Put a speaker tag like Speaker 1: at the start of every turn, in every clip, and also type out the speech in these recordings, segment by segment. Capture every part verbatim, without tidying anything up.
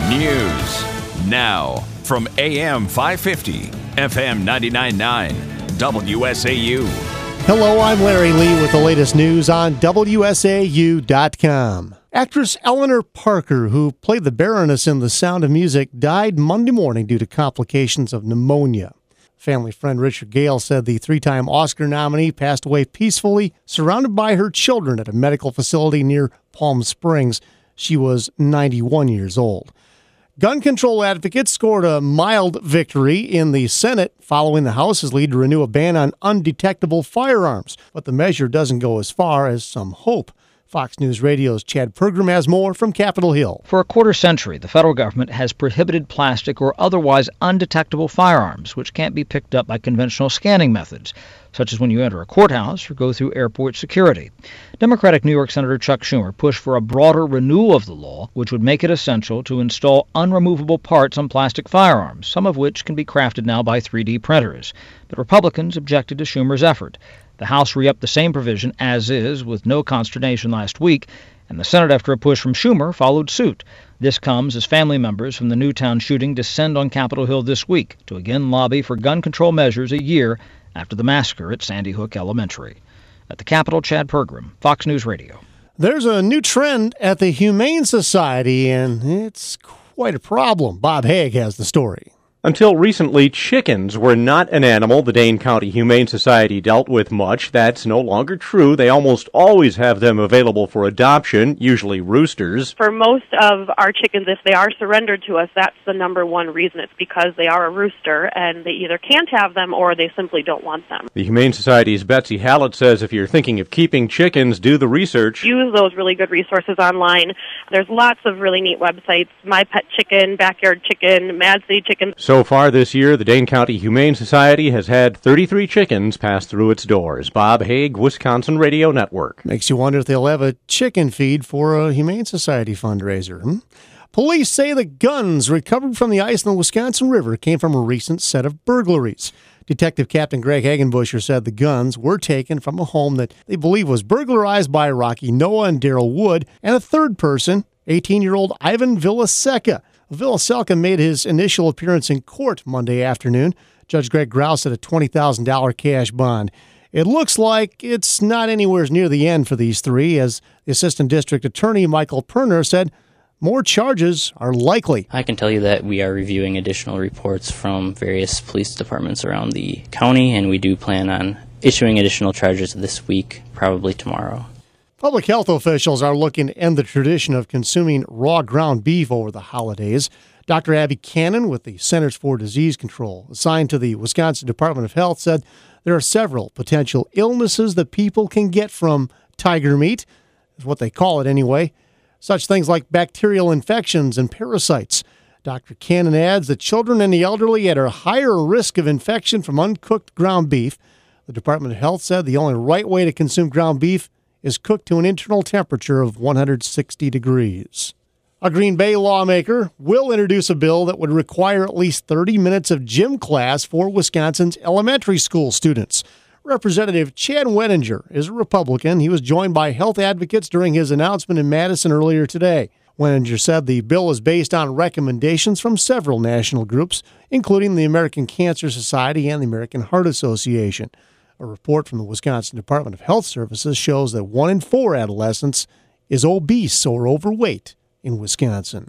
Speaker 1: News now from A M five fifty, F M ninety-nine point nine, W S A U.
Speaker 2: Hello, I'm Larry Lee with the latest news on W S A U dot com. Actress Eleanor Parker, who played the Baroness in The Sound of Music, died Monday morning due to complications of pneumonia. Family friend Richard Gale said the three-time Oscar nominee passed away peacefully, surrounded by her children at a medical facility near Palm Springs. She was ninety-one years old. Gun control advocates scored a mild victory in the Senate following the House's lead to renew a ban on undetectable firearms. But the measure doesn't go as far as some hope. Fox News Radio's Chad Pergram has more from Capitol Hill.
Speaker 3: For a quarter century, the federal government has prohibited plastic or otherwise undetectable firearms, which can't be picked up by conventional scanning methods, such as when you enter a courthouse or go through airport security. Democratic New York Senator Chuck Schumer pushed for a broader renewal of the law, which would make it essential to install unremovable parts on plastic firearms, some of which can be crafted now by three D printers. But Republicans objected to Schumer's effort. The House re-upped the same provision as is with no consternation last week, and the Senate, after a push from Schumer, followed suit. This comes as family members from the Newtown shooting descend on Capitol Hill this week to again lobby for gun control measures a year after the massacre at Sandy Hook Elementary. At the Capitol, Chad Pergram, Fox News Radio.
Speaker 2: There's a new trend at the Humane Society, and it's quite a problem. Bob Haig has the story.
Speaker 4: Until recently, chickens were not an animal the Dane County Humane Society dealt with much. That's no longer true. They almost always have them available for adoption, usually roosters.
Speaker 5: For most of our chickens, if they are surrendered to us, that's the number one reason. It's because they are a rooster, and they either can't have them or they simply don't want them.
Speaker 4: The Humane Society's Betsy Hallett says if you're thinking of keeping chickens, do the research.
Speaker 5: Use those really good resources online. There's lots of really neat websites, My Pet Chicken, Backyard Chicken, Mad City Chicken.
Speaker 4: So far this year, the Dane County Humane Society has had thirty-three chickens pass through its doors. Bob Haig, Wisconsin Radio Network.
Speaker 2: Makes you wonder if they'll have a chicken feed for a Humane Society fundraiser. Hmm? Police say the guns recovered from the ice in the Wisconsin River came from a recent set of burglaries. Detective Captain Greg Hagenbusher said the guns were taken from a home that they believe was burglarized by Rocky Noah and Daryl Wood and a third person, eighteen-year-old Ivan Villaseca. Villaseca made his initial appearance in court Monday afternoon. Judge Greg Grouse set a twenty thousand dollars cash bond. It looks like it's not anywhere near the end for these three, as the Assistant District Attorney Michael Perner said more charges are likely.
Speaker 6: I can tell you that we are reviewing additional reports from various police departments around the county, and we do plan on issuing additional charges this week, probably tomorrow.
Speaker 2: Public health officials are looking to end the tradition of consuming raw ground beef over the holidays. Doctor Abby Cannon with the Centers for Disease Control, assigned to the Wisconsin Department of Health, said there are several potential illnesses that people can get from tiger meat, is what they call it anyway, such things like bacterial infections and parasites. Doctor Cannon adds that children and the elderly are at a higher risk of infection from uncooked ground beef. The Department of Health said the only right way to consume ground beef is cooked to an internal temperature of one hundred sixty degrees. A Green Bay lawmaker will introduce a bill that would require at least thirty minutes of gym class for Wisconsin's elementary school students. Representative Chad Wenninger is a Republican. He was joined by health advocates during his announcement in Madison earlier today. Wenninger said the bill is based on recommendations from several national groups, including the American Cancer Society and the American Heart Association. A report from the Wisconsin Department of Health Services shows that one in four adolescents is obese or overweight in Wisconsin.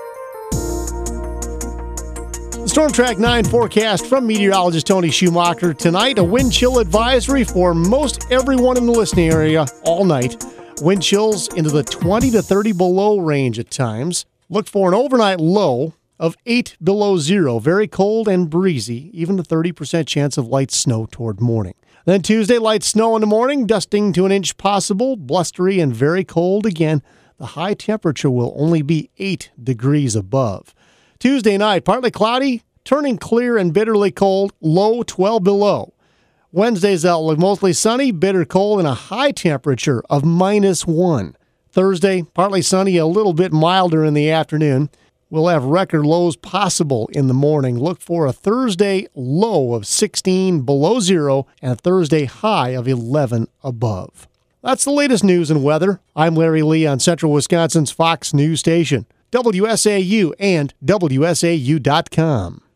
Speaker 2: The Storm Track nine forecast from meteorologist Tony Schumacher. Tonight, a wind chill advisory for most everyone in the listening area all night. Wind chills into the twenty to thirty below range at times. Look for an overnight low of eight below zero. Very cold and breezy, even a thirty percent chance of light snow toward morning. Then Tuesday, light snow in the morning, dusting to an inch possible, blustery and very cold again. The high temperature will only be eight degrees above. Tuesday night, partly cloudy, turning clear and bitterly cold, low twelve below. Wednesday's outlook, mostly sunny, bitter cold, and a high temperature of minus one. Thursday, partly sunny, a little bit milder in the afternoon. We'll have record lows possible in the morning. Look for a Thursday low of sixteen below zero and a Thursday high of eleven above. That's the latest news and weather. I'm Larry Lee on Central Wisconsin's Fox News Station, W S A U and W S A U dot com.